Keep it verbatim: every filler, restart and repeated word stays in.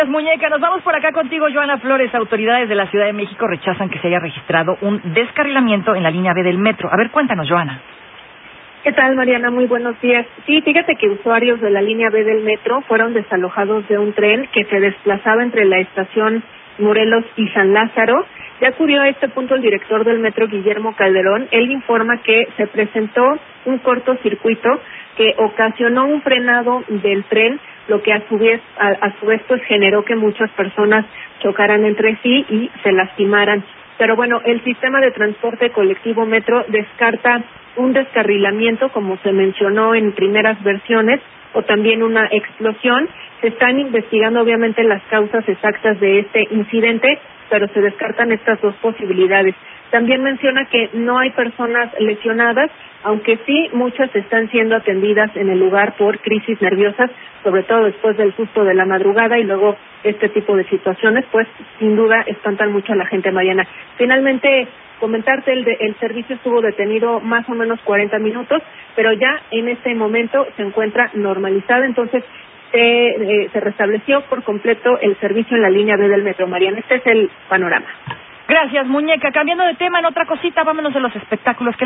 Muñeca, nos vamos por acá contigo, Joana Flores. Autoridades de la Ciudad de México rechazan que se haya registrado un descarrilamiento en la línea B del metro. A ver, cuéntanos, Joana. ¿Qué tal, Mariana? Muy buenos días. Sí, fíjate que usuarios de la línea B del metro fueron desalojados de un tren que se desplazaba entre la estación Morelos y San Lázaro. Ya acudió a este punto el director del metro, Guillermo Calderón. Él informa que se presentó un cortocircuito que ocasionó un frenado del tren, lo que a su vez a, a su vez pues generó que muchas personas chocaran entre sí y se lastimaran. Pero bueno, el sistema de transporte colectivo Metro descarta un descarrilamiento, como se mencionó en primeras versiones, o también una explosión. Se están investigando obviamente las causas exactas de este incidente, pero se descartan estas dos posibilidades. También menciona que no hay personas lesionadas, aunque sí muchas están siendo atendidas en el lugar por crisis nerviosas, sobre todo después del susto de la madrugada y luego este tipo de situaciones, pues sin duda espantan mucho a la gente, Mariana. Finalmente, comentarte, el, de, el servicio estuvo detenido más o menos cuarenta minutos, pero ya en este momento se encuentra normalizado, entonces se, eh, se restableció por completo el servicio en la línea B del metro, Mariana. Este es el panorama. Gracias, Muñeca. Cambiando de tema, en otra cosita, vámonos a los espectáculos.